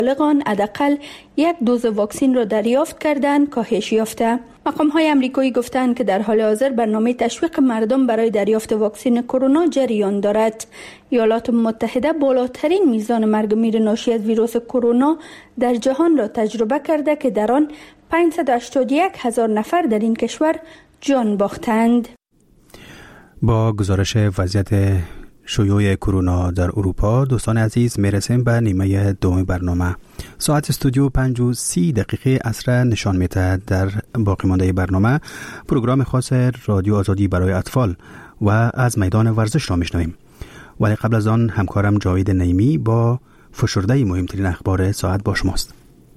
بالغان حداقل یک دوز واکسن را دریافت کردند کاهش یافته. مقام‌های آمریکایی گفتند که در حال حاضر برنامه تشویق مردم برای دریافت واکسن کرونا جریان دارد. ایالات متحده بالاترین میزان مرگ و میر ناشی از ویروس کرونا در جهان را تجربه کرده که در آن 581,000 نفر در این کشور جان باختند. با گزارش وضعیت شیوع کرونا در اروپا دوستان عزیز میرسیم به نیمه دوم برنامه. ساعت استودیو 5:30 عصر نشان میده. در باقی مانده برنامه پروگرام خاص رادیو آزادی برای اطفال و از میدان ورزش را میشنویم، ولی قبل از آن همکارم جاوید نعیمی با فشرده مهمترین اخبار ساعت با شماست.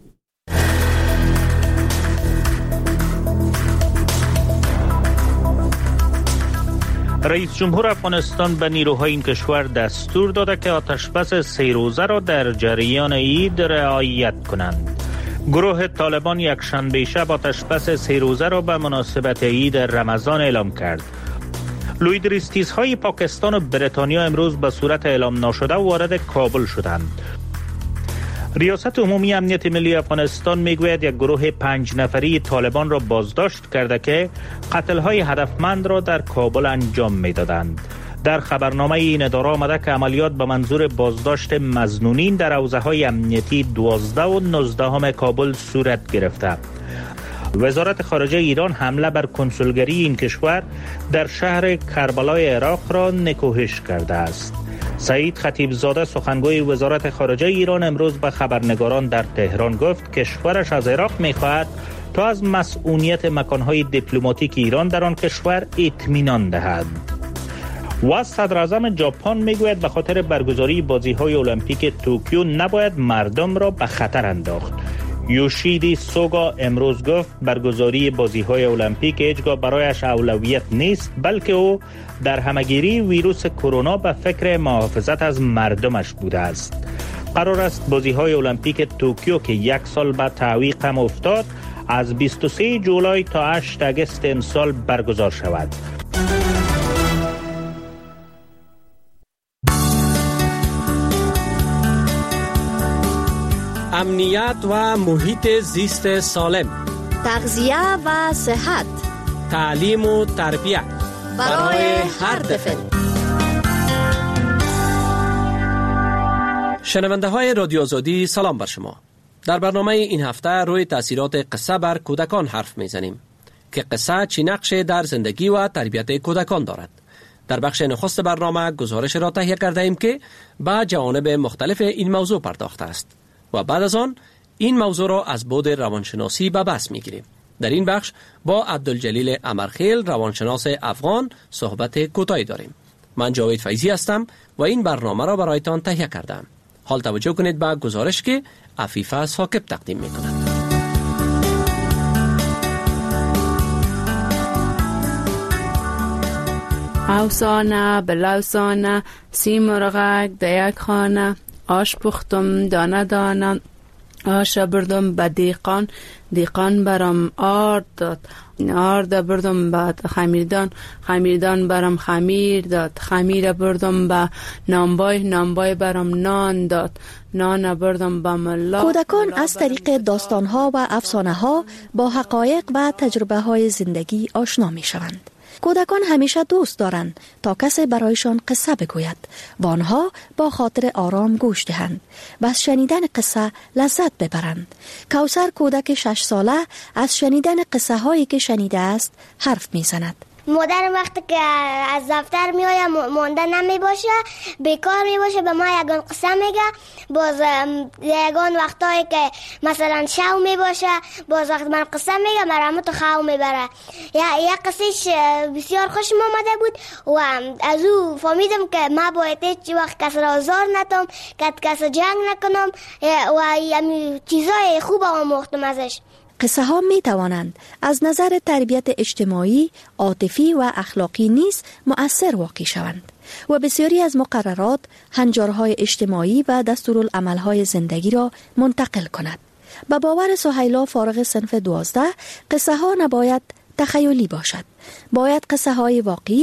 رئیس جمهور افغانستان به نیروهای این کشور دستور داده که آتشبس 3 روزه را در جریان عید رعایت کنند. گروه طالبان یک شنبه شب آتشبس 3 روزه را به مناسبت عید رمضان اعلام کرد. لویدریستیزهای پاکستان و بریتانیا امروز به صورت اعلام ناشده وارد کابل شدند. ریاست عمومی امنیت ملی افغانستان میگوید یک گروه 5 نفری طالبان را بازداشت کرده که قتل‌های هدفمند را در کابل انجام میدادند. در خبرنامه این اداره آمده که عملیات به منظور بازداشت مظنونین در حوزه‌های امنیتی 12 و 19 کابل صورت گرفته. وزارت خارجه ایران حمله بر کنسولگری این کشور در شهر کربلای عراق را نکوهش کرده است. سعید خطیبزاده سخنگوی وزارت خارجه ایران امروز به خبرنگاران در تهران گفت کشورش از عراق می‌خواهد تا از مسئولیت مکان‌های دیپلماتیک ایران در آن کشور اطمینان دهد. و صدر اعظم ژاپن میگوید به خاطر برگزاری بازی‌های المپیک توکیو نباید مردم را به خطر انداخت. یوشیدی سوگا امروز گفت برگزاری بازی‌های المپیک هیچگاه برایش اولویت نیست، بلکه او در همگیری ویروس کرونا به فکر محافظت از مردمش بوده است. قرار است بازی‌های المپیک توکیو که 1 سال بعد تعویق هم افتاد از 23 جولای تا 8 آگوست امسال برگزار شود. امنیت و محیط زیست سالم، تغذیه و صحت، تعلیم و تربیت برای هر طفل. شنونده های رادیو آزادی سلام بر شما. در برنامه این هفته روی تاثیرات قصه بر کودکان حرف میزنیم که قصه چی نقشی در زندگی و تربیت کودکان دارد. در بخش نخست برنامه گزارش را تهیه کرده ایم که به جوانب مختلف این موضوع پرداخته است و بعد از آن این موضوع را از بعد روانشناسی به بحث میگیریم. در این بخش با عبدالجلیل امرخیل روانشناس افغان صحبت کوتاهی داریم. من جاوید فیضی هستم و این برنامه را برایتان تهیه کردم. حال توجه کنید به گزارش که عفیفه ثاقب تقدیم میکند. اوسانه بلوسانه سیمرغک دیک خانه آش پختم دانه دانه آش بردم به دیقان دیقان برام آرد داد آرد بردم به خمیردان خمیردان برام خمیر داد خمیر بردم به نانبای نانبای برام نان داد نان بردم به ملا. کودکان از طریق داستانها و افسانه‌ها با حقایق و تجربه‌های زندگی آشنا می‌شوند. کودکان همیشه دوست دارند تا کسی برایشان قصه بگوید و آنها با خاطر آرام گوش دهند و از شنیدن قصه لذت ببرند. کوثر کودک 6 ساله از شنیدن قصه هایی که شنیده است حرف میزند. مادر وقتی که از دفتر میآید مانده نمی باشه بیکار می باشه به ما یگان قصه میگه. باز یگان وقتایی که مثلا شو می باشه باز وقت من قصه میگه مرا تو خو میبره. یک قصهش بسیار خوشم آمده بود و از او فهمیدم که ما باید هیچ وقت کس را آزار نتم کس جنگ نکنم و چیزای خوب آموختم ازش. قصه ها می توانند از نظر تربیت اجتماعی، عاطفی و اخلاقی نیز مؤثر واقع شوند و بسیاری از مقررات، هنجارهای اجتماعی و دستورالعملهای زندگی را منتقل کند. به باور سهیلا فارغ صنف 12 قصه ها نباید تخیلی باشد. باید قصه های واقعی را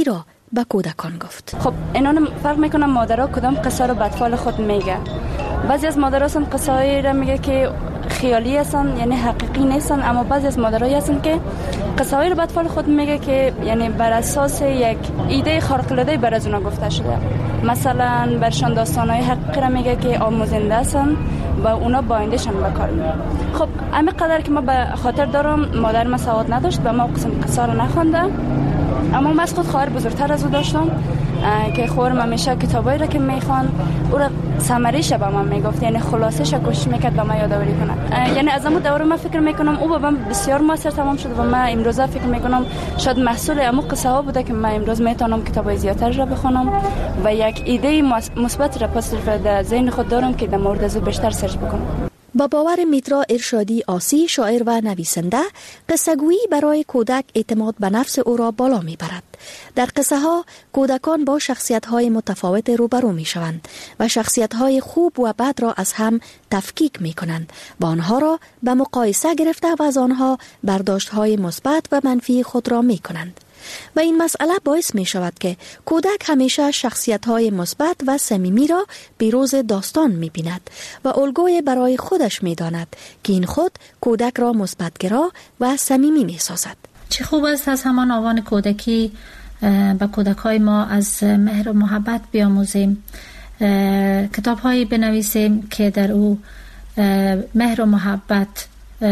به کودکان گفت. خب اینا فرق میکنه مادرها کدام قصه رو به اطفال خود میگه. بعضی از مادرها هستن قصه هایی رو میگه که خیالی هستن، یعنی حقیقی نیستن، اما بعضی از مادرها هستن که قصه هایی رو به اطفال خود میگه که یعنی بر اساس یک ایده خارق العاده بر از اونا گفته شده. مثلا برشان داستان‌های حقیقی رو میگه که آموزنده هستن و اونا با آیندهشان به کار میبرن. خب همین قدر که ما به خاطر دارم مادر ما سواد نداشت و ما قسم قصه رو نخونده، اما من از خود خواهر بزرگتر از او داشتم که خواهرم همیشه کتابایی را که میخوان او را سمریش به من میگفت، یعنی خلاصش کوشش میکرد به من یادآوری کنه. یعنی از اون دوره من فکر میکنم او به من بسیار موثر تمام شد و من امروز فکر میکنم شاید محصول امو قصه ها بوده که من امروز میتونم کتابای زیادتر را بخونم و یک ایده مثبت را پس در ذهن خود دارم که در مورد از بیشتر سرچ بکنم. با باور میترا ارشادی آسی، شاعر و نویسنده، قصه‌گویی برای کودک اعتماد به نفس او را بالا میبرد. در قصه ها کودکان با شخصیت های متفاوت روبرو می شوند و شخصیت های خوب و بد را از هم تفکیک می کنند و آنها را به مقایسه گرفته و از آنها برداشت های مثبت و منفی خود را می کنند. و این مسئله باعث می شود که کودک همیشه شخصیت های مثبت و صمیمی را بروز داستان می بیند و الگوی برای خودش می داند که این خود کودک را مثبت‌گرا و صمیمی می سازد. چه خوب است از همان آوان کودکی به کودکای ما از مهر و محبت بیاموزیم، کتاب‌هایی بنویسیم که در او مهر و محبت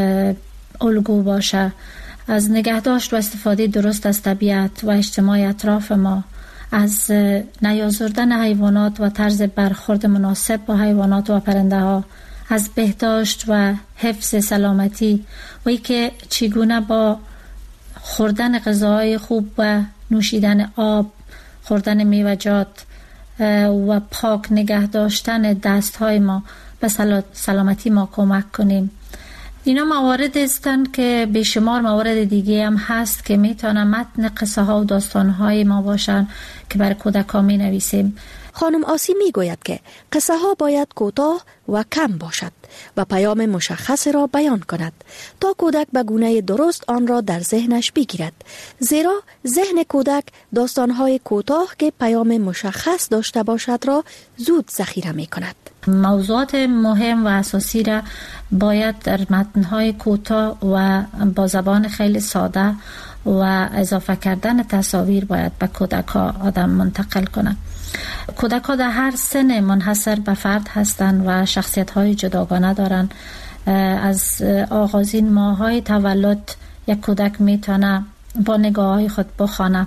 الگو باشه، از نگهداشت و استفاده درست از طبیعت و اجتماع اطراف ما، از نیازردن حیوانات و طرز برخورد مناسب با حیوانات و پرنده ها، از بهداشت و حفظ سلامتی و ای که چگونه با خوردن غذاهای خوب و نوشیدن آب، خوردن میوه‌جات و پاک نگه داشتن دستهای ما به سلامتی ما کمک کنیم. اینا موارد هستند که بیشمار موارد دیگه هم هست که میتونه متن قصه ها و داستان های ما باشن که برای کودکان می نویسیم. خانم آسی می گوید که قصه ها باید کوتاه و کم باشد و پیام مشخص را بیان کند تا کودک به گونه درست آن را در ذهنش بگیرد، زیرا ذهن کودک داستان های کوتاه که پیام مشخص داشته باشد را زود ذخیره می کند. موضوعات مهم و اساسی را باید در متن‌های کوتاه و با زبان خیلی ساده و اضافه کردن تصاویر باید به کودک‌ها آدم منتقل کنه. کودک‌ها در هر سن منحصر به فرد هستند و شخصیت‌های جداگانه دارند. از آغازین ماه‌های تولد یک کودک میتونه با نگاه‌های خود بخوانه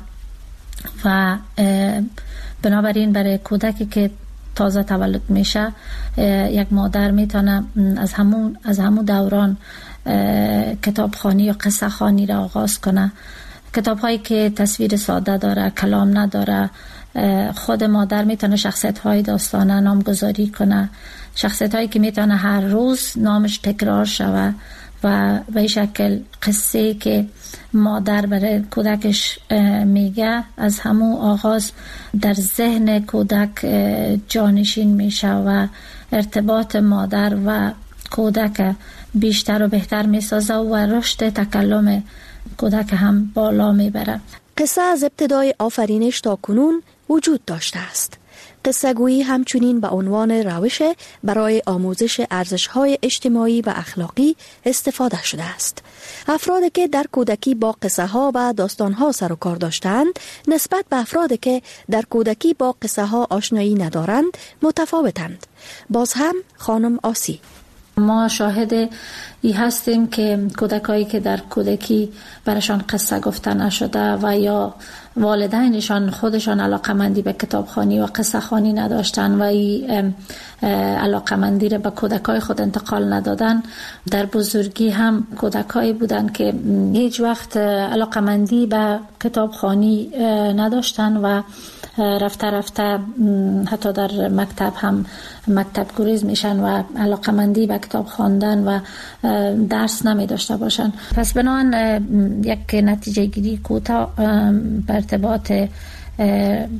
و بنابراین برای کودکی که تازه تولد میشه یک مادر میتونه از همون دوران کتابخوانی یا قصه خوانی را آغاز کنه. کتاب هایی که تصویر ساده داره، کلام نداره، خود مادر میتونه شخصیت های داستانه نامگذاری کنه، شخصیت هایی که میتونه هر روز نامش تکرار شوه و به این شکل قصه که مادر برای کودکش میگه از همون آغاز در ذهن کودک جانشین میشه و ارتباط مادر و کودک بیشتر و بهتر میسازه و رشد تکلم کودک هم بالا میبره. قصه از ابتدای آفرینش تا کنون وجود داشته است. قصه گویی همچنین به عنوان روش برای آموزش ارزش‌های اجتماعی و اخلاقی استفاده شده است. افرادی که در کودکی با قصه ها و داستان ها سر و کار داشتند نسبت به افرادی که در کودکی با قصه ها آشنایی ندارند متفاوتند. باز هم خانم آسی: ما شاهد ای هستیم که کودکایی که در کودکی برشان قصه گفته نشده و یا والدینشان خودشان علاقمندی به کتابخوانی و قصه خوانی نداشتن و این علاقمندی را به کودکای خود انتقال ندادن، در بزرگی هم کودکایی بودن که هیچ وقت علاقمندی به کتابخوانی نداشتن و رفته رفته حتی در مکتب هم مکتب گریز میشن و علاقمندی به کتاب خواندن و درس نمی داشته باشن. پس بنابراین یک نتیجه گیری کوتاه به ارتباط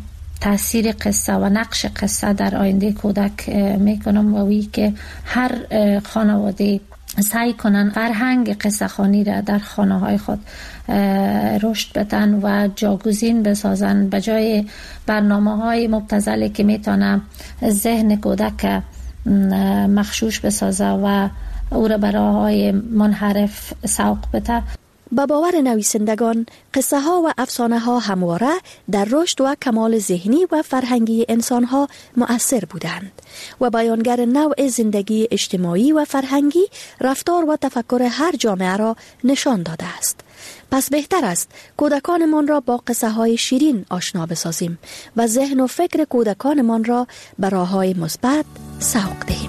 تاثیر قصه و نقش قصه در آینده کودک میکنم و وی که هر خانواده سعی کنن فرهنگ قصه خوانی را در خانه های خود رشد بدن و جاگزین بسازن به جای برنامه های مبتذلی که میتونه ذهن کودک مخشوش بسازه و او را برای های منحرف سوق بده. با باور نویسندگان، قصه ها و افسانه ها همواره در رشد و کمال ذهنی و فرهنگی انسان ها مؤثر بودند و بیانگر نوع زندگی اجتماعی و فرهنگی، رفتار و تفکر هر جامعه را نشان داده است. پس بهتر است کودکانمان را با قصه های شیرین آشنا بسازیم و ذهن و فکر کودکانمان را به راه‌های مثبت سوق دهیم.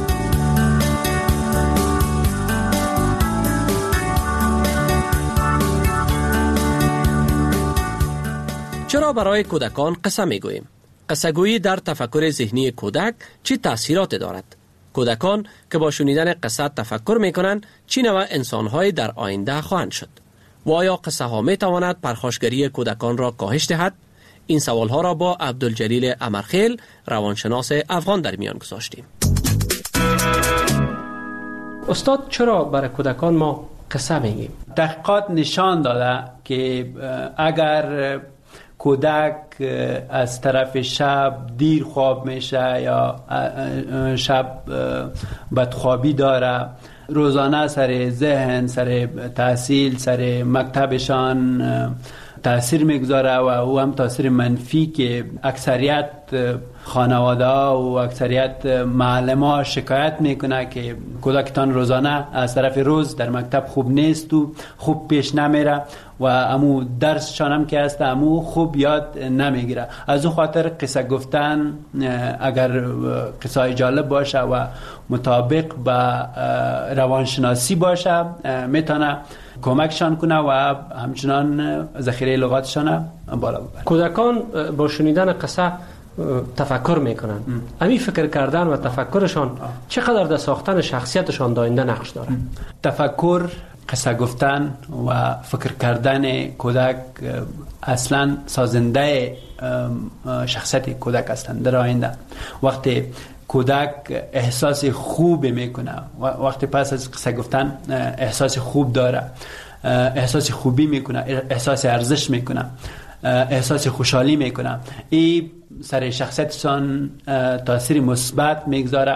چرا برای کودکان قصه میگوییم؟ قصه گویی در تفکر ذهنی کودک چی تأثیرات دارد؟ کودکان که با شنیدن قصه تفکر میکنند چی نوع انسان‌های در آینده خواهند شد؟ و آیا قصه ها می تواند پرخاشگری کودکان را کاهش دهد؟ این سوال ها را با عبدالجلیل امرخیل، روانشناس افغان، در میان گذاشتیم. استاد، چرا برای کودکان ما قصه میگیم؟ تحقیقات نشان داده که اگر کودک از طرف شب دیر خواب میشه یا شب بدخوابی داره، روزانه سر ذهن، سر تحصیل، سر مکتبشان تأثیر میگذاره و او هم تأثیر منفی که اکثریت خانواده و اکثریت معلمان شکایت میکنه که کودکتان روزانه از طرف روز در مکتب خوب نیست و خوب پیش نمیره و امو درسشان هم که هست امو خوب یاد نمیگیره. از او خاطر قصه گفتن اگر قصه جالب باشه و مطابق با روانشناسی باشه میتونه کمکشان کنه و همچنان ذخیره لغاتشان بالا ببره. کودکان با شنیدن قصه تفکر میکنن. همین فکر کردن و تفکرشان چقدر در ساختن شخصیتشان آینده نقش داره؟ تفکر، قصه گفتن و فکر کردن کودک اصلا سازنده شخصیت کودک هستند در آینده. وقتی کودک احساس خوب میکنه، وقتی پس از قصه گفتن احساس خوب داره، احساس خوبی میکنه، احساس ارزش میکنه، احساس خوشحالی میکنه، این سر شخصیتشان تاثیر مثبت میگذاره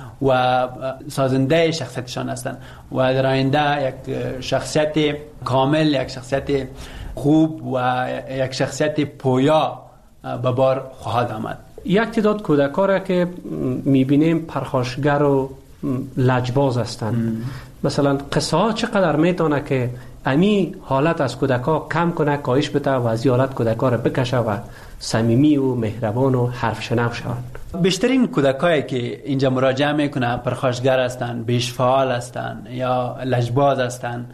و سازنده شخصیتشان هستند و در آینده یک شخصیت کامل، یک شخصیت خوب و یک شخصیت پویا به بار خواهد آمد. یک تعداد کودک‌ها را که می‌بینیم پرخاشگر و لجباز هستند. مثلا قصه ها چقدر میتونه که امی حالت از کودک‌ها کم کنه، کاهش بده و از حالت کودک‌ها را بکشه و صمیمی و مهربان و حرف شنو شوند. بیشترین کودکایی که اینجا مراجعه میکنه پرخاشگر هستند، بیش فعال هستند یا لجباز هستند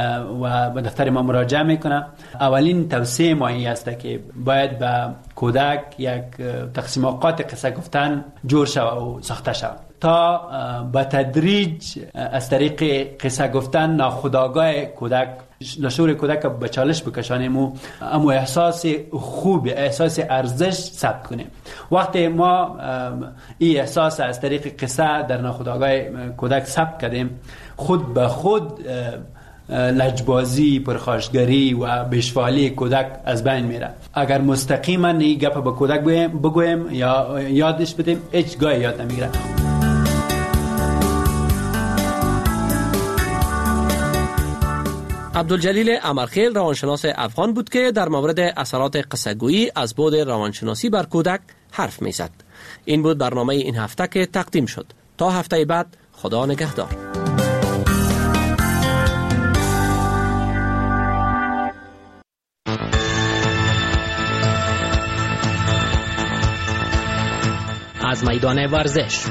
و به دفتر ما مراجعه میکنه. اولین توصیه ما این است که باید به کودک یک تقسیم اوقات قصه گفتن جور شود و ساخته شود تا به تدریج از طریق قصه گفتن ناخودآگاه کودک، شعور کودک به چالش بکشانیم و امو احساس خوب، احساس ارزش ثبت کنیم. وقتی ما این احساس از طریق قصه در ناخودآگاه کودک ثبت کردیم، خود به خود لجبازی، پرخاشگری و بیشفعالی کودک از بین میره. اگر مستقیما این گپ به کودک بگویم یا یادش بدیم، هیچ گاهی یاد نمیگیره. عبدالجلیل امرخیل، روانشناس افغان بود که در مورد اثرات قصه‌گویی از بعد روانشناسی بر کودک حرف میزد. این بود برنامه این هفته که تقدیم شد. تا هفته بعد، خدا نگهدار. از میدان ورزش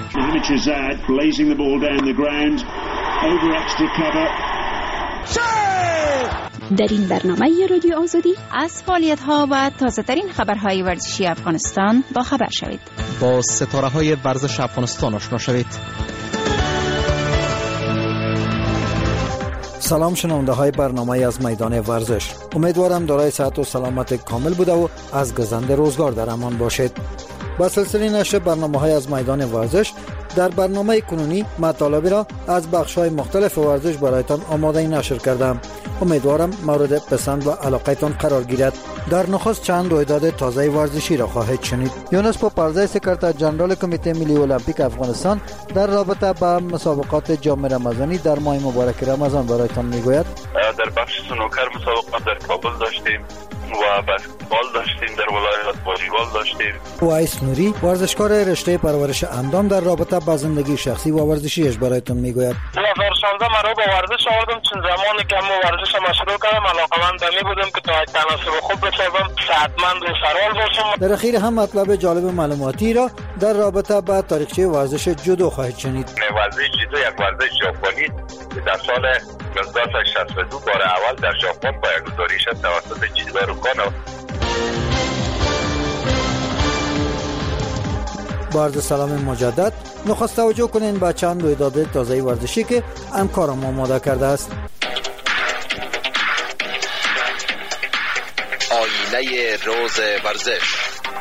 در این برنامه رادیو آزادی از فعالیت‌ها و تازه‌ترین خبرهای ورزشی افغانستان با خبر شوید. با ستاره‌های ورزش افغانستان آشنا شوید. سلام شنونده های برنامه از میدان ورزش. امیدوارم دارای صحت و سلامت کامل بوده و از گزند روزگار در امان باشید. با سلسله نشر برنامه های از میدان ورزش در برنامه کنونی مطالبی را از بخش های مختلف ورزش برایتان آماده نشر کردم. امیدوارم مورد پسند و علاقهتان قرار گیرد. در نخست چند رویداد تازه ورزشی را خواهید شنید. یونس پوپلزی سکرتر جنرال کمیته ملی المپیک افغانستان در رابطه با مسابقات جام رمضانی در ماه مبارک رمضان برایتان میگوید. در بخش سنوکر مسابقات در کابل داشتیم و بسکتبال داشتیم، در ولایت والیبال داشتیم. وایس نوری ورزشکار رشته پرورش اندام در رابطه با زندگی شخصی و ورزشیش برایتون میگوید. 2016 مرا به ورزش آوردم، چون زمانی که من ورزش شروع کردم علاقه‌مند می بودم که تا تناسب خوب بشم، صحتمند و سرحال باشم. در اخیر هم مطلب جالب معلوماتی را در رابطه با تاریخچه ورزش جودو خواهید شنید. ورزش جودو یک ورزش ژاپنی در سال 1962 بار اول در ژاپن پایه‌گذاری شد توسط جیدارو کانو. با عرض سلام مجدد، نخست توجه کنین به چند رویداد تازه ورزشی که همکارم آماده کرده است. آینه روز ورزش.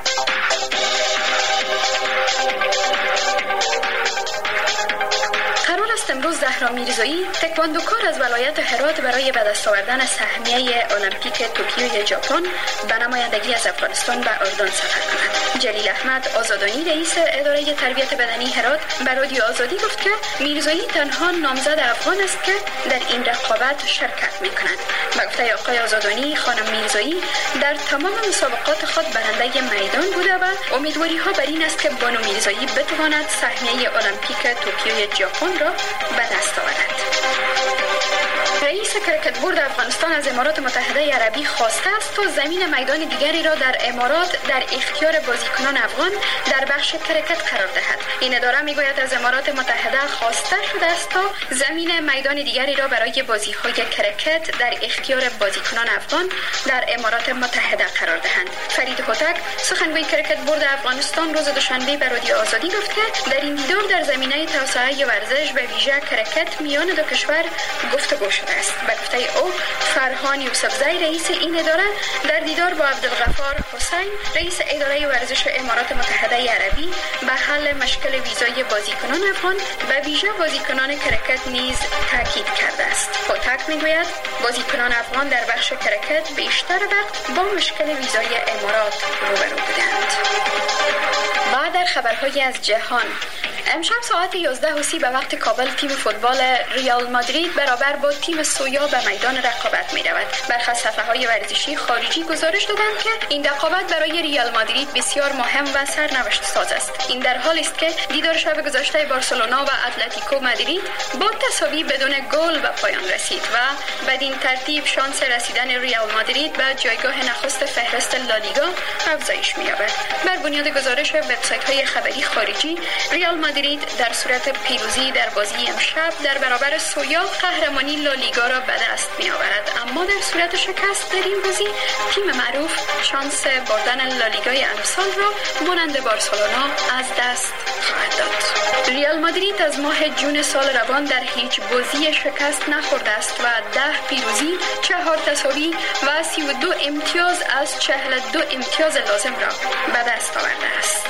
قرار است امروز زهرا میرزایی تکواندوکار از ولایت هرات برای به دست آوردن سهمیه المپیک توکیو ژاپن به نمایندگی از افغانستان به اردن سفر کند. جلیل احمد آزادانی رئیس اداره تربیت بدنی هرات به رادیو آزادی گفت که میرزایی تنها نامزد افغان است که در این رقابت شرکت می‌کند. به گفته آقای آزادانی، خانم میرزایی در تمام مسابقات خود برنده میدان بوده و امیدواری‌ها بر این است که بانو میرزایی بتواند سهمیه المپیک توکیو ژاپن را به دست آورد. رئیس کرکت بورد افغانستان از امارات متحده عربی خواسته است تا زمین میدان دیگری را در امارات در اختیار بازیکنان افغان در بخش کرکت قرار دهد. این اداره میگوید از امارات متحده خواسته شده است تا زمین میدان دیگری را برای بازی‌های کرکت در اختیار بازیکنان افغان در امارات متحده قرار دهند. فرید هوتک سخنگوی کرکت بورد افغانستان روز دوشنبه به رادیو آزادی گفت که در این دیدار در زمینه توسعه ورزش به ویژه کرکت میان دو کشور گفتگو شده است. به گفته او، فرهان یوسفزی رئیس این اداره در دیدار با عبدالغفار حسین رئیس اداره ورزش امارات متحده عربی به حل مشکل ویزای بازیکنان افغان و ویژه بازیکنان کرکت نیز تاکید کرده است. هوتک میگوید بازیکنان افغان در بخش کرکت بیشتر وقت با مشکل ویزای امارات روبرو بودند. بعد در خبرهای از جهان، امشب ساعت 11:30 به وقت کابل تیم فوتبال ریال مادرید برابر با تیم سویا به میدان رقابت می رود. برخی از صفحه‌های ورزشی خارجی گزارش دادند که این رقابت برای ریال مادرید بسیار مهم و سرنوشت ساز است. این در حالی است که دیدار شب گذشته بارسلونا و اتلتیکو مادرید با تساوی بدون گل به پایان رسید و بدین ترتیب شانس رسیدن ریال مادرید به جایگاه نخست فهرست لالیگا افزایش می‌یابد. بر بنیاد گزارش وبسایت‌های خبری خارجی، ریال مادرید در صورت پیروزی در بازی امشب در برابر سویا قهرمانی لالیگا را به دست می‌آورد، اما در صورت شکست در این بازی تیم معروف شانس بردن لالیگای امسال را مانند بارسلونا از دست خواهد داد. ریال مادرید از ماه جون سال روان در هیچ بازی شکست نخورده است و 10 پیروزی، 4 تساوی و 32 امتیاز از 42 امتیاز لازم را به دست آورده است.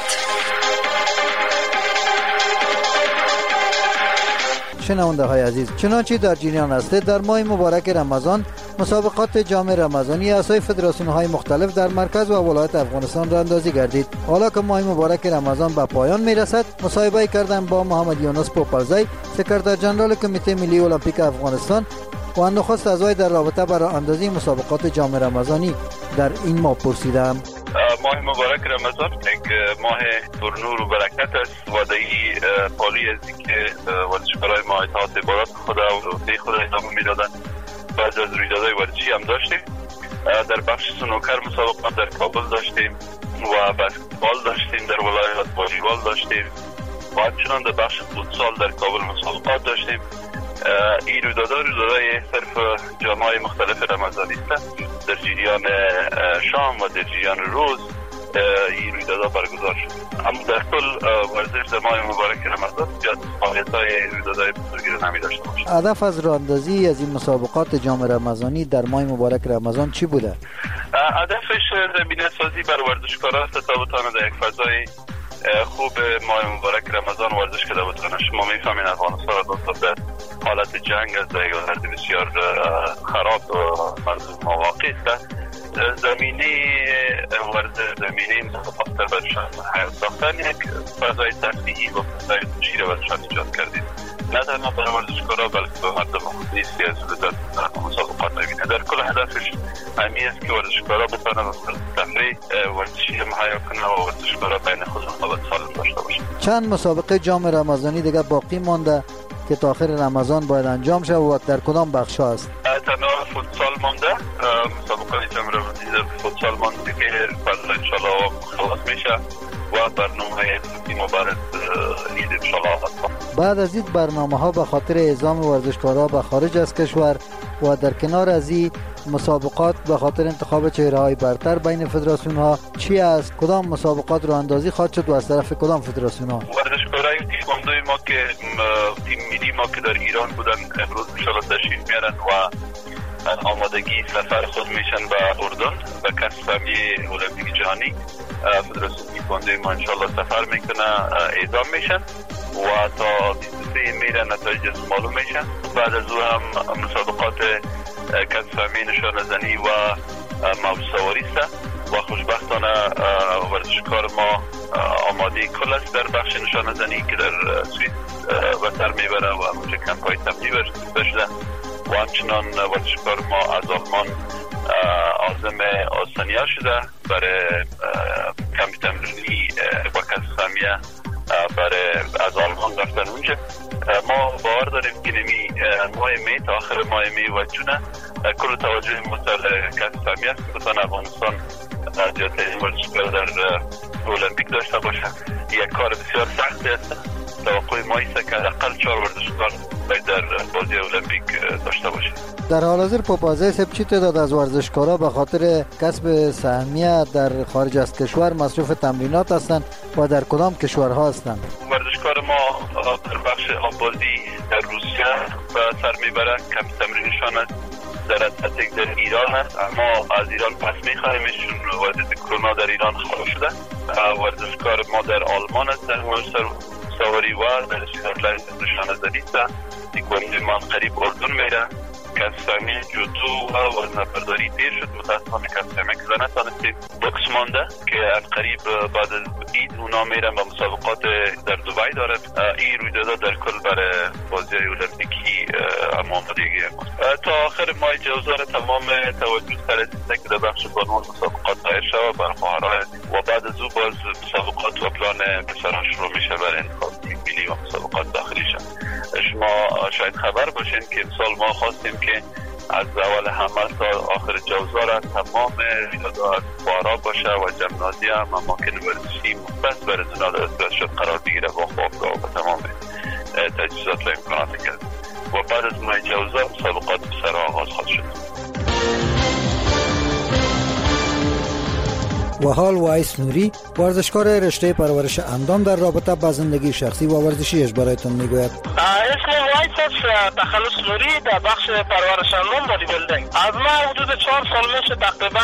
شنونده های عزیز، چنانچه در جریان است در ماه مبارک رمضان مسابقات جام رمضانی اعضای فدراسیون های مختلف در مرکز و ولایت افغانستان را اندازی گردید. حالا که ماه مبارک رمضان به پایان می رسد، مصاحبه کردم با محمد یونس پوپلزی سکرتر جنرال کمیته ملی المپیک افغانستان و نخست اعضای در رابطه با راه اندازی مسابقات جام رمضانی در این ماه پرسیدم. ماه مبارک رمضان یک ماه پرنور و برکت است. وعده عالی است که ورزشکارای ما اطاعت عبادت خدا و روزه خدا ادامه میدادند. بعضی از رویدادهای ورزشی هم داشتیم. در بخش سنوکر مسابقات در کابل داشتیم و بسکتبال داشتیم، در ولایت والیبال داشتیم و همچنان در بخش فوتسال در کابل مسابقات داشتیم. این رویدادهای صرف جام‌های مختلف رمضانی است. در جریان شام و در جریان روز این رویدادها برگزار شد. اما در کل ورزش در ماه مبارک رمضان زیاد فعالیت‌های رویدادهای بزرگی رو نمی داشته باشه. هدف از راهاندازی از این مسابقات جام رمضانی در ماه مبارک رمضان چی بوده؟ هدفش زمینه سازی بر ورزشکاران تا بتوانند در یک فضای خوب ماه مبارک رمضان ورزش کرده بتوانند. شما می‌فهمید افغانستان را در حالت جنگ از یک وضعیت بسیار خراب و مردم واقعی است. زمینه ورزش زمینه مسابقات برشان حیات ساختن یک فضای تفریحی و فضای خوشی را برشان ایجاد کردیم، نه تنها برای ورزشکاران بلکه به مردم خصوصی از مسابقات ببینه. در کل هدفش همین است که ورزشکاران بتوانند تفریح ورزشی مهیا کنند و ورزشکاران بین خود رقابت سالم داشته باشند. چند مسابقه جام رمضانی دیگه باقی مانده که تا آخر رمضان باید انجام شود و در کدام بخش‌ها است؟ تنها فوتسال مانده، مسابقه جام رمضانی در فوتسال مانده که فردا ان شاء الله خلاص میشه و برنامه مبارک عید ان شاء الله. بعد از این برنامه‌ها به خاطر اعزام ورزشکاران به خارج از کشور و در کنار از این مسابقات به خاطر انتخاب چهره‌های برتر بین فدراسیون‌ها چی است؟ کدام مسابقات راه اندازی خواهد شد و از طرف کدام فدراسیون‌ها؟ ورزشکارای تیکواندوی ما که تیم ملی ما که در ایران بودن امروز ان شاء الله تشریف میارن و آمادگی سفر خود میشن به اردن و کسب فهمی المپیک جهانی. فدراسیون تیکواندوی ما ان شاء الله سفر میکنه، اعزام میشن و تا 23 میره نتایج معلوم میشن. بعد از او هم مسابقات کسب فهمی نشانه زنی و موج سواری است و خوشبختانه ورزشکار ما آماده کل است در بخش نشانه زنی که در سوئیس به سر میبره و اونجا کمپ‌های تمرینی شده و همچنان ورزشکار ما از آلمان عازم آستانیا شده برای کمپ تمرینی و کسب فهمی برای از آلمان رفتن اونجا. ما باور داریم که نمی ماه می تا آخر ماه می و جونه کل توجه ما سر کسب فهمی است که بتوان افغانستان زیادترین ورزشکار در المپیک داشته باشه. یک کار بسیار سختی است. توقع ما است که حداقل 4 ورزشکار باید در بازی المپیک داشته باشه. در حال حاضر پاپازه سب چی تعداد از ورزشکارا به خاطر کسب سهمیه در خارج از کشور مصروف تمرینات هستند و در کدام کشورها هستند؟ ورزشکار ما در بخش آبازی در روسیه به سر میبره، کمپ تمرینشان است در اتلتیک در ایران است، اما از ایران پس میخواهیم چون وضعیت کرونا در ایران خراب شده. ورزشکار ما در آلمان است در موج سواری و در اسکاتلند نشانه زنی است. تیکواندوی ما قریب اردن میره. کسب فهمی جودو و وزنه‌برداری دیر شد، متاسفانه کسب فهمی که نتونستیم. بوکس مانده که از قریب بعد از عید اونا میرن به مسابقات در دبی دارن. این رویدادها در کل برای بازی‌های المپیکی آمادگی تا آخر ماه جوزار تمام توجه سر است که در بخش قانون مسابقات دایر شود بر خواهرها و بعد از او باز مسابقات و پلان پسران شروع میشه برای انتخاب تیم ملی و مسابقات داخلیشان. شما شاید خبر باشین که امسال ما خواستیم که از اول همه تا آخر جوزار تمام رویدادها از فارا باشه و جمنازیوم و اماکن ورزشی مختص برای زنان شد قرار بگیره با خوابگاه و تمام تجهیزات و امکانات کرد و بعد از ماه جوزار مسابقات سر آغاز خواهد شد. و حال وایس نوری ورزشکار رشته پرورش اندام در رابطه با زندگی شخصی و ورزشیش برایتون میگوید. اسم وایس است تخلص نوری در بخش پرورش اندام بادی بیلدینگ. از ما حدود 4 سال میشه تقریبا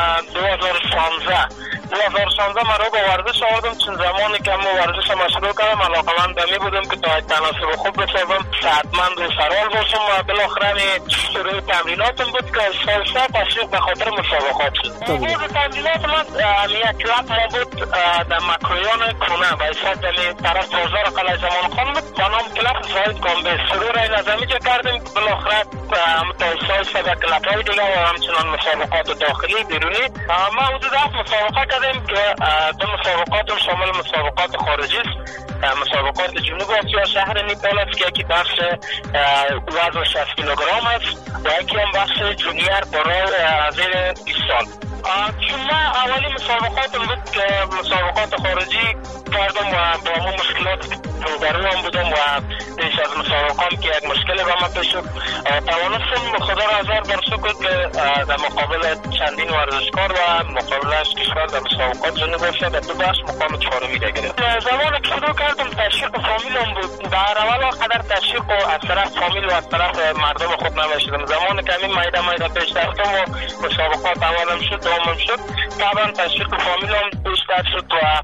2016 من رو با ورزش آوردم. چون زمانی که من ورزش شروع کردم علاقه‌مند به بودم که تا تناسب خوب بسازم، صحتمند و سرحال باشم و بالاخره شروع تمریناتم بود که سال‌ها تشویق به خاطر مسابقات شد. بعد تمرینات من یک کلاب ما بود در مکرویان کنه و ایساد دلی طرف بازار قلعه زمان خان بود با نام کلاب زاید کامبه. شروع رای نظمی جا کردیم بالاخره متوسط به کلاب های دیگه و همچنان مسابقات داخلی بیرونی. ما حدود 7 مسابقه کردیم که 2 مسابقات شامل مسابقات خارجی است. مسابقات جنوب آسیا شهر نیپال است که یکی بخش وزن 60 کیلوگرم است و یکی هم بخش جونیور برای زیر 20 سال. چون من اولی مسابقاتم بود که مسابقات خارجی کردم و با همون مشکلات روبرو هم بودم و پیش از مسابقام که یک مشکل به من پیش شد. توانستم خدا 2000 در سکوت که در مقابل چندین ورزشکار و مقابلش کشور در مسابقات جنوب آسیا در دو بخش مقام چهارمی گرفت. زمانی که شروع کردم تشویق فامیلم بود. در اول قدر تشویق از طرف فامیل و از طرف مردم خود نمیشدم. زمانی که همین میده پیش رفتم و مسابقات اولم شد دومم شد، طبعا تشویق فامیلم بیشتر شد و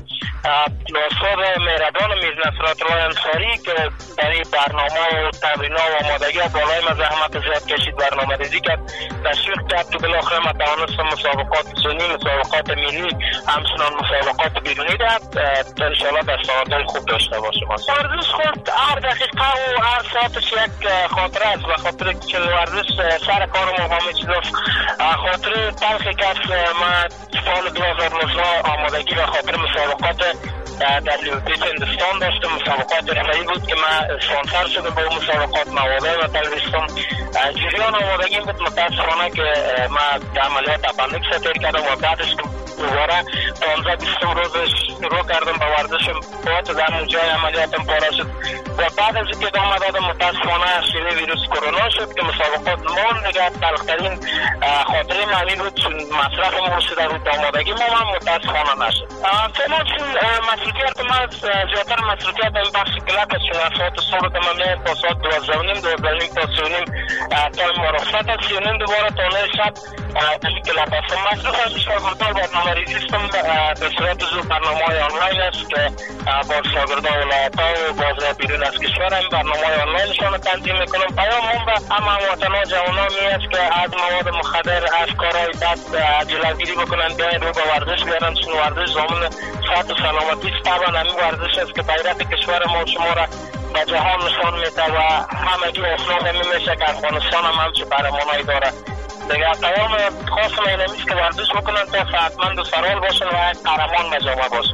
ناصر مهربان میر نصرت الله انصاری که برای برنامه و تمرین‌ها و آمادگی بالای ما زحمت زیاد کشید، برنامه‌ریزی کرد، تشویق کرد که بالاخره ما توانستم مسابقات سنی، مسابقات ملی، همچنان مسابقات بیرونی در انشاءالله دستاوردهای خوب داشته باشیم. ورزش خود هر دقیقه و هر ساعتش یک خاطره است، و خاطره که ورزش سر کارم همه چیز است. خاطره تلخی که ما سال 2019 آمادگی و خاطر مسابقات در لیوپیت هندوستان داشتم، مسابقات رفعی بود که من اسپانسر شدم با مسابقات، موادای و تلویزیون جریان آمادگی بود. متاسفانه که من عملیات اپندیکس تیر کردم و بعدش دوباره 15-20 روزش شروع کردم با ورزشم، باید در اونجای عملیاتم پاره شد و بعد از اینکه ادامه دادم متاسفانه شیوه ویروس کرونا شد که مسابقات مان دیگه. تلخترین خاطره معنی بود چون مصرف ما شده بود، آمادگی ما متاسفانه نشد. فعلا چون مسئولیت ما زیادتر مسئولیت این بخش کلاب است، چون از ساعت صبح تمامیت تا ساعت 12:30 تا 3:30 تایم مرخصت است، 3:30 دوباره تا 9 شب در کلاب است. مصرف از شاگردان برنامه ریزیستم به صورت زو برنامه‌های آنلاین است که با شاگردان ولایت‌ها و باز بیرون از کشور هم برنامه‌های آنلاینشان تنظیم میکنم. پیام هم به همه هموطنان جوانان می است که از مواد مخدر، از کارهای بد جلوگیری بکنن، بیاین رو به ورزش بیارن، چون ورزش ضامن صحت و سلامتی است. طبعا همین ورزش است که غیرت کشور ما شما را به جهان نشان میده و همگی اسلام می میشه که افغانستان هم همچه قهرمانایی داره. دیگه پیام خاص من این است که ورزش بکنن تا صحتمند و سرحال باشن و یک قهرمان مجامع باشن.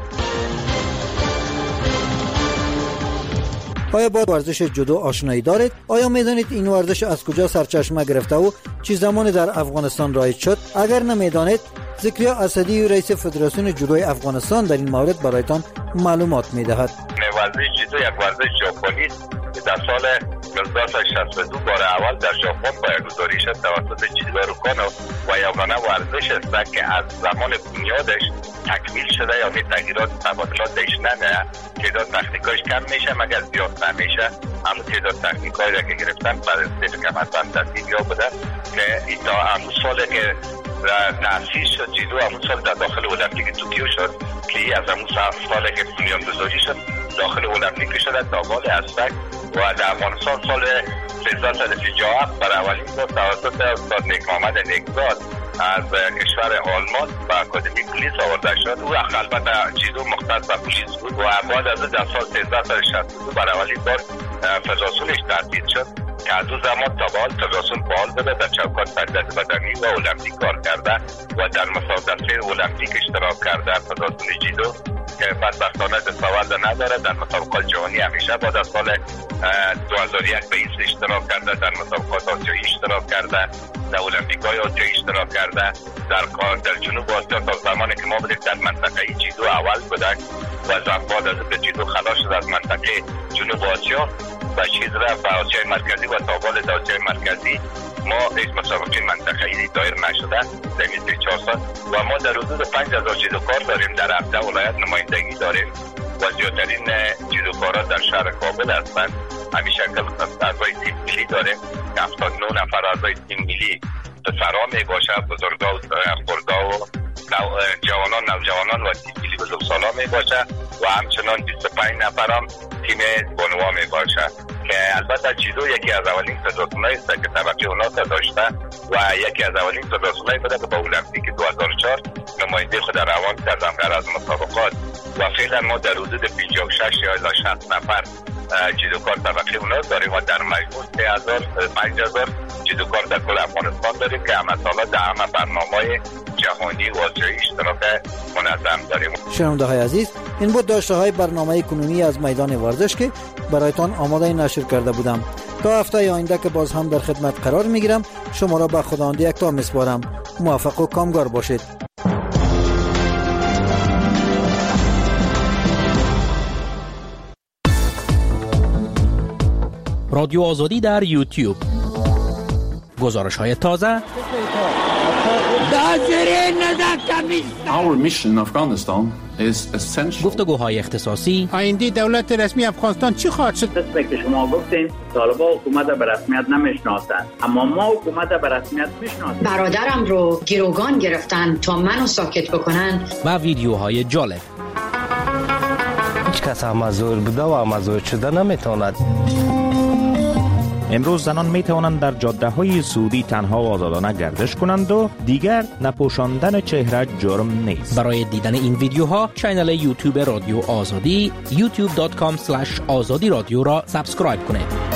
آیا با ورزش جودو آشنایی دارید؟ آیا میدانید این ورزش از کجا سرچشمه گرفته و چه زمانی در افغانستان رایج شد؟ اگر نمیدانید، ذکریا اسدی رئیس فدراسیون جودوی افغانستان در این مورد برایتان معلومات میدهد. ورزش جودو یک ورزش ژاپنی است که در سال 1962 بار اول در ژاپن پایه‌گذاری شد توسط جیدارو کانو و یگانه ورزش است که از زمان بنیادش تکمیل شده، یعنی تغییرات تبادلات درش نمیاد، تعداد تکنیکایش کم میشه مگر زیاد نمیشه. همون تعداد تکنیکایی را که گرفتن بعد از اینکه مثلا تصمیم یا بوده که این تا همون سالی که تأسیس شد جیدو، همون سال در داخل المپیک توکیو شد که از همون سالی که بنیانگذاری شد داخل المپیک شده تا بال اسبک و در افغانستان سال 1347 برای اولین بار توسط استاد نیک محمد نیکزاد از کشور آلمان و اکادمی پلیس آورده شد. او البته جیدو مختص به پلیس بود و بعد از در سال 1362 برای اولین بار فدراسیونش تأسیس شد که از او زمان تا به حال فدراسیون فعال بوده، در چوکات تربیت بدنی و المپیک کار کرده و در مسابقات المپیک اشتراک کرده. فدراسیون جیدو که بدبختانه دستاورد نداره، در مسابقات جهانی همیشه بعد از سال 2001 به ایست اشتراک کرده، در مسابقات آسیایی اشتراک کرده، در المپیک‌های آسیایی اشتراک کرده. در جنوب آسیا تا زمانی که ما بودیم در منطقه جیدو اول بودن و بعد از اینکه جیدو خلاص شد از منطقه جنوب آسیا و چیز رفت به آسیای مرکزی و تا بال آسیای مرکزی ما هیچ مسابقه منطقه‌ای دایر نشده در این 4 سال و ما در حدود 5000 جودوکار داریم، در 17 ولایت نمایندگی داریم و زیادترین جودوکارا در شهر کابل هستند. همین شکل اعضای تیم ملی داریم که 79 نفر اعضای تیم ملی پسرها می باشه، بزرگا و خردها و جوانان، نوجوانان و تیم ملی بزرگسالا می باشه و همچنان 25 نفر هم تیم بانوا می باشه که البته جودو یکی از اولین فدراسیونایی است که طبقه اونا داشته و یکی از اولین فدراسیونایی بوده که با المپیک 2004 نماینده خود روان کردن غیر از مسابقات و فعلا ما در حدود 56 یا 60 نفر جودوکار طبقه اونا داریم و در مجموع 5000 جودوکار در کل افغانستان داریم که همه سالا در همه برنامه‌های جهانی و آسیایی اشتراک منظم داریم. شنونده‌های عزیز، این بود داشته‌های برنامه کنونی از میدان ورزش که برایتان آماده نشر کرده بودم. تا هفته آینده که باز هم در خدمت قرار میگیرم، شما را به خداوند یکتا میسپارم. موفق و کامگار باشید. رادیو آزادی در یوتیوب گزارش های تازه، Our mission in Afghanistan is essential. گفتگوهای اختصاصی، آینده دولت رسمی افغانستان چی خواهد شد؟ مثل که شما گفتین طالبان حکومت به رسمیت نمیشناسند، اما ما حکومت به رسمیت میشناسیم. برادرم رو گروگان گرفتن تا منو ساکت بکنن و ویدیوهای جالب. هیچ کس مزور بوده و مزور شده نمیتواند. امروز زنان می توانند در جاده های سعودی تنها و آزادانه گردش کنند و دیگر نپوشاندن چهره جرم نیست. برای دیدن این ویدیوها کانال یوتیوب رادیو آزادی youtube.com/azadi radio را سابسکرایب کنید.